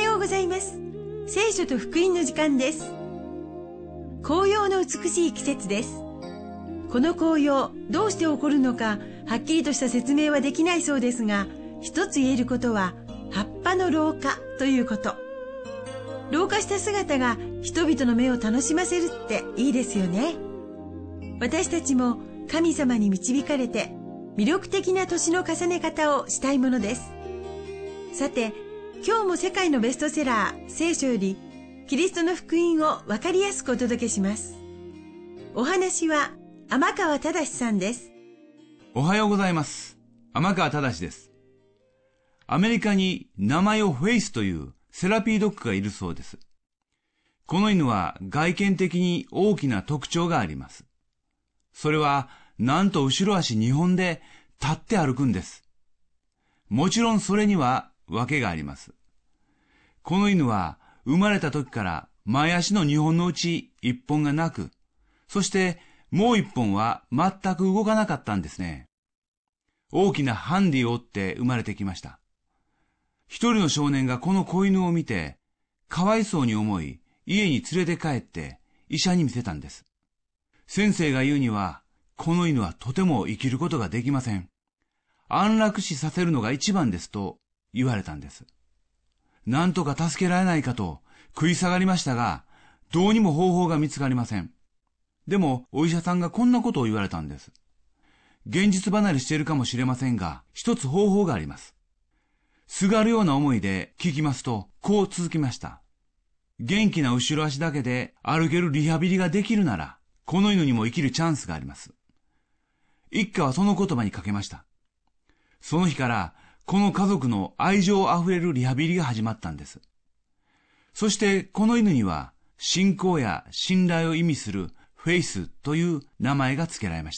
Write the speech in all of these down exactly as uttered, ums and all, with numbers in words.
ようございます。聖書と福音の時間です。紅葉の美しい季節です。この紅葉、どうして起こるのかはっきりとした説明はできないそうですが、一つ言えることは葉っぱの老化ということ。老化した姿が人々の目を楽しませるっていいですよね。私たちも神様に導かれて魅力的な年の重ね方をしたいものです。さて、今日も世界のベストセラー聖書よりキリストの福音をわかりやすくお届けします。お話は天川忠さんです。 おはようございます。天川忠です。アメリカに名前をフェイスというセラピードッグがいるそうです。この犬は外見的に大きな特徴があります。それはなんと後ろ足にほんで立って歩くんです。もちろんそれには訳があります。この犬は生まれた時から前足のにほんのうちいっぽんがなく、そしてもういっぽんは全く動かなかったんですね。大きなハンディを負って生まれてきました。一人の少年がこの子犬を見て、かわいそうに思い、家に連れて帰って医者に見せたんです。先生が言うには、この犬はとても生きることができません。安楽死させるのが一番ですと言われたんです。なんとか助けられないかと食い下がりましたが、どうにも方法が見つかりません。でもお医者さんがこんなことを言われたんです。現実離れしているかもしれませんが、一つ方法があります。すがるような思いで聞きますと、こう続きました。元気な後ろ足だけで歩けるリハビリができるなら、この犬にも生きるチャンスがあります。一家はその言葉にかけました。その日から、この家族の愛情あふれるリハビリが始まったんです。そしてこの犬には、信仰や信頼を意味するフェイスという名前が付けられました。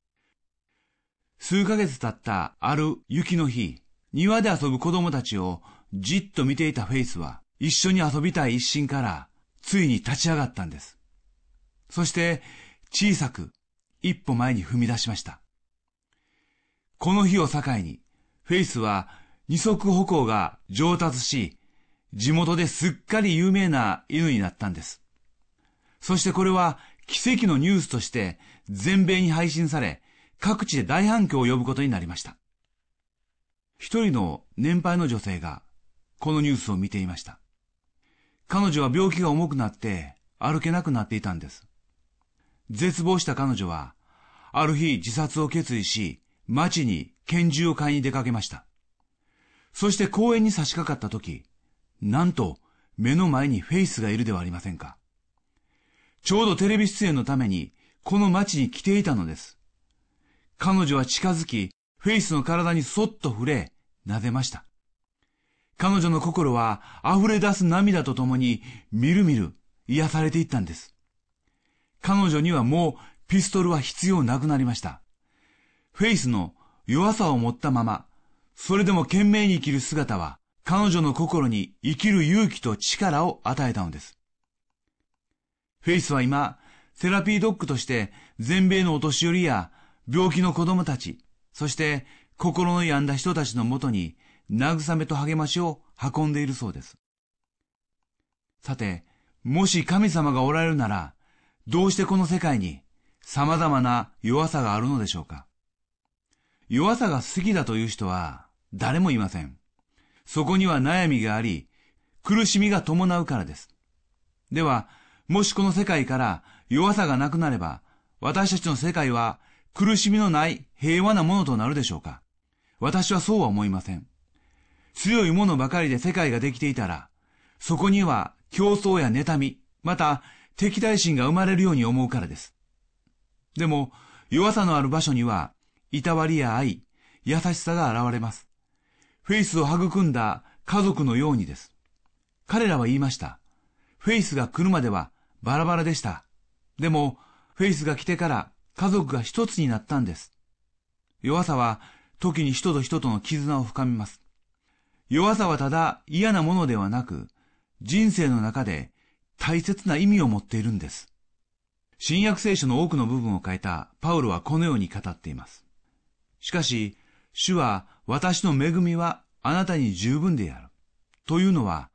数ヶ月経ったある雪の日、庭で遊ぶ子供たちをじっと見ていたフェイスは、一緒に遊びたい一心から、ついに立ち上がったんです。そして、小さく、一歩前に踏み出しました。この日を境に、フェイスは二足歩行が上達し、地元ですっかり有名な犬になったんです。そしてこれは奇跡のニュースとして全米に配信され、各地で大反響を呼ぶことになりました。一人の年配の女性がこのニュースを見ていました。彼女は病気が重くなって歩けなくなっていたんです。絶望した彼女はある日自殺を決意し、町に拳銃を買いに出かけました。そして公園に差し掛かった時、なんと目の前にフェイスがいるではありませんか。ちょうどテレビ出演のためにこの町に来ていたのです。彼女は近づき、フェイスの体にそっと触れ、撫でました。彼女の心は溢れ出す涙とともにみるみる癒されていったんです。彼女にはもうピストルは必要なくなりました。フェイスの弱さを持ったまま、それでも懸命に生きる姿は彼女の心に生きる勇気と力を与えたのです。フェイスは今、セラピードッグとして全米のお年寄りや病気の子供たち、そして心の病んだ人たちのもとに慰めと励ましを運んでいるそうです。さて、もし神様がおられるなら、どうしてこの世界に様々な弱さがあるのでしょうか。弱さが好きだという人は誰もいません。そこには悩みがあり、苦しみが伴うからです。では、もしこの世界から弱さがなくなれば、私たちの世界は苦しみのない平和なものとなるでしょうか。私はそうは思いません。強いものばかりで世界ができていたら、そこには競争や妬み、また敵対心が生まれるように思うからです。でも、弱さのある場所には、いたわりや愛、優しさが現れます。フェイスを育んだ家族のようにです。彼らは言いました。フェイスが来るまではバラバラでした。でも、フェイスが来てから家族が一つになったんです。弱さは時に人と人との絆を深めます。弱さはただ嫌なものではなく、人生の中で大切な意味を持っているんです。新約聖書の多くの部分を書いたパウロはこのように語っています。しかし、主は私の恵みはあなたに十分である。というのは、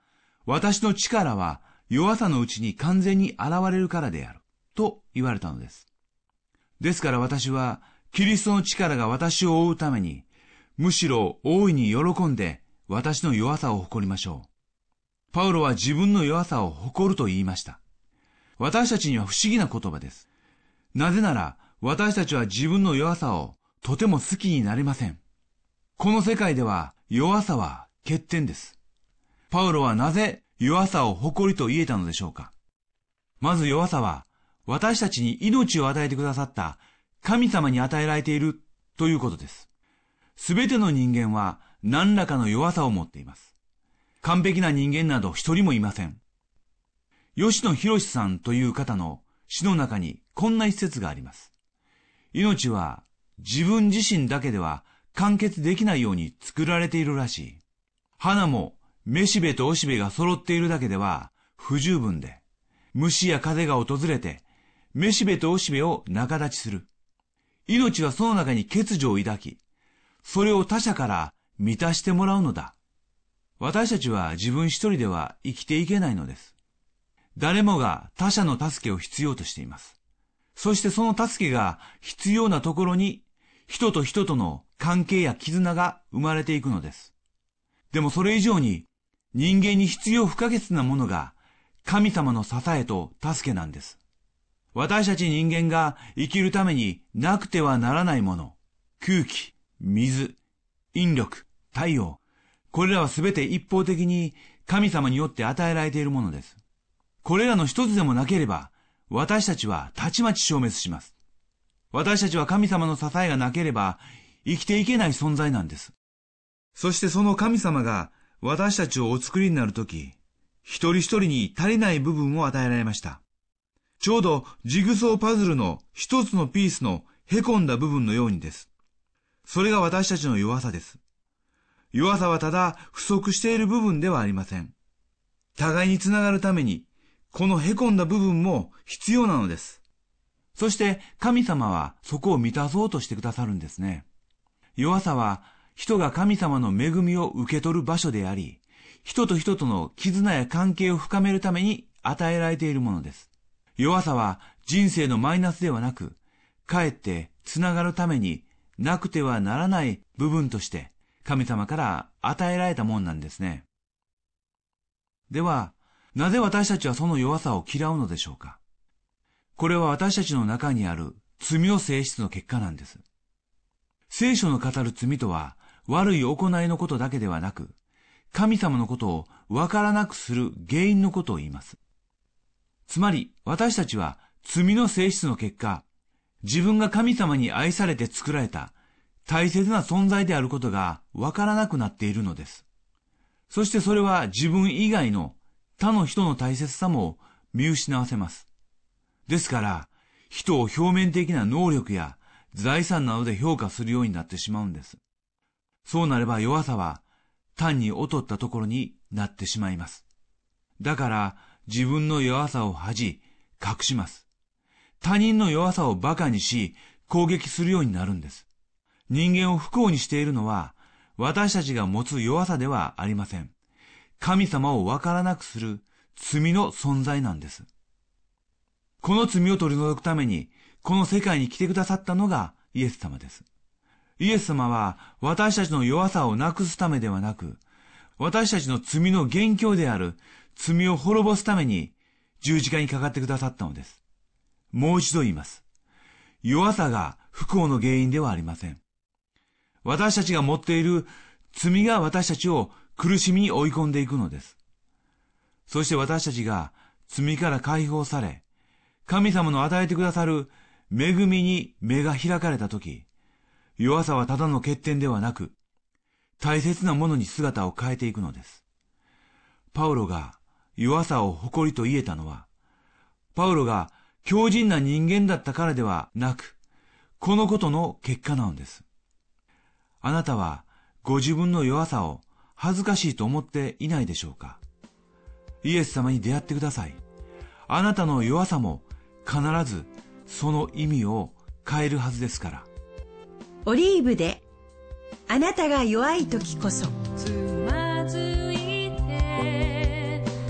私の力は弱さのうちに完全に現れるからである、と言われたのです。ですから私は、キリストの力が私を覆うために、むしろ大いに喜んで私の弱さを誇りましょう。パウロは自分の弱さを誇ると言いました。私たちには不思議な言葉です。なぜなら、私たちは自分の弱さをとても好きになれません。この世界では弱さは欠点です。パウロはなぜ弱さを誇りと言えたのでしょうか。まず弱さは私たちに命を与えてくださった神様に与えられているということです。すべての人間は何らかの弱さを持っています。完璧な人間など一人もいません。吉野博さんという方の詩の中にこんな一節があります。命は自分自身だけでは完結できないように作られているらしい。花もめしべとおしべが揃っているだけでは不十分で、虫や風が訪れてめしべとおしべを仲立ちする。命はその中に欠如を抱き、それを他者から満たしてもらうのだ。私たちは自分一人では生きていけないのです。誰もが他者の助けを必要としています。そしてその助けが必要なところに人と人との関係や絆が生まれていくのです。でもそれ以上に人間に必要不可欠なものが神様の支えと助けなんです。私たち人間が生きるためになくてはならないもの、空気、水、引力、太陽、これらはすべて一方的に神様によって与えられているものです。これらの一つでもなければ、私たちはたちまち消滅します。私たちは神様の支えがなければ生きていけない存在なんです。そしてその神様が私たちをお作りになるとき、一人一人に足りない部分を与えられました。ちょうどジグソーパズルの一つのピースのへこんだ部分のようにです。それが私たちの弱さです。弱さはただ不足している部分ではありません。互いにつながるために、このへこんだ部分も必要なのです。そして神様はそこを満たそうとしてくださるんですね。弱さは人が神様の恵みを受け取る場所であり、人と人との絆や関係を深めるために与えられているものです。弱さは人生のマイナスではなく、かえってつながるためになくてはならない部分として神様から与えられたものなんですね。では、なぜ私たちはその弱さを嫌うのでしょうか。これは私たちの中にある罪の性質の結果なんです。聖書の語る罪とは悪い行いのことだけではなく、神様のことをわからなくする原因のことを言います。つまり私たちは罪の性質の結果、自分が神様に愛されて作られた大切な存在であることがわからなくなっているのです。そしてそれは自分以外の他の人の大切さも見失わせます。ですから、人を表面的な能力や財産などで評価するようになってしまうんです。そうなれば弱さは単に劣ったところになってしまいます。だから自分の弱さを恥じ、隠します。他人の弱さを馬鹿にし、攻撃するようになるんです。人間を不幸にしているのは、私たちが持つ弱さではありません。神様をわからなくする罪の存在なんです。この罪を取り除くために、この世界に来てくださったのがイエス様です。イエス様は私たちの弱さをなくすためではなく、私たちの罪の元凶である罪を滅ぼすために十字架にかかってくださったのです。もう一度言います。弱さが不幸の原因ではありません。私たちが持っている罪が私たちを苦しみに追い込んでいくのです。そして私たちが罪から解放され、神様の与えてくださる恵みに目が開かれたとき、弱さはただの欠点ではなく、大切なものに姿を変えていくのです。パウロが弱さを誇りと言えたのは、パウロが強靭な人間だったからではなく、このことの結果なのです。あなたはご自分の弱さを恥ずかしいと思っていないでしょうか。イエス様に出会ってください。あなたの弱さも必ずその意味を変えるはずですから。 オリーブであなたが弱い時こそ。 つまずいて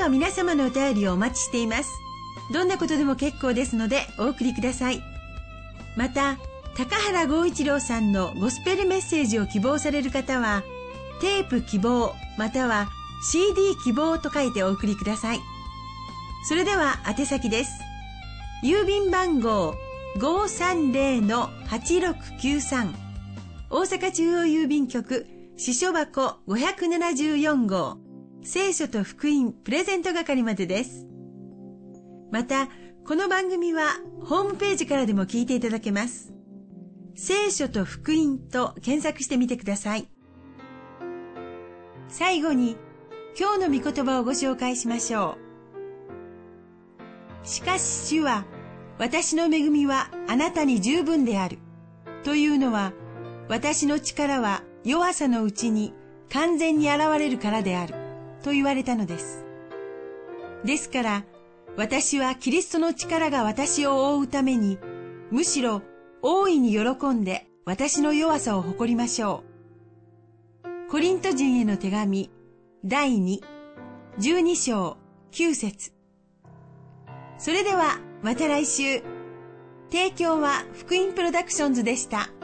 は皆様のお便りをお待ちしています。どんなことでも結構ですのでお送りください。また、高原剛一郎さんのゴスペルメッセージを希望される方は、テープ希望または シーディー 希望と書いてお送りください。それでは宛先です。郵便番号 ごーさんぜろのはちろくきゅうさん 大阪中央郵便局支所箱ごひゃくななじゅうよん号聖書と福音プレゼント係までです。また、この番組はホームページからでも聞いていただけます。聖書と福音と検索してみてください。最後に、今日の御言葉をご紹介しましょう。しかし主は、私の恵みはあなたに十分である。というのは、私の力は弱さのうちに完全に現れるからである。と言われたのです。ですから、私はキリストの力が私を覆うために、むしろ大いに喜んで私の弱さを誇りましょう。コリント人への手紙、だいに、じゅうに章、きゅう節。それでは、また来週。提供は福音プロダクションズでした。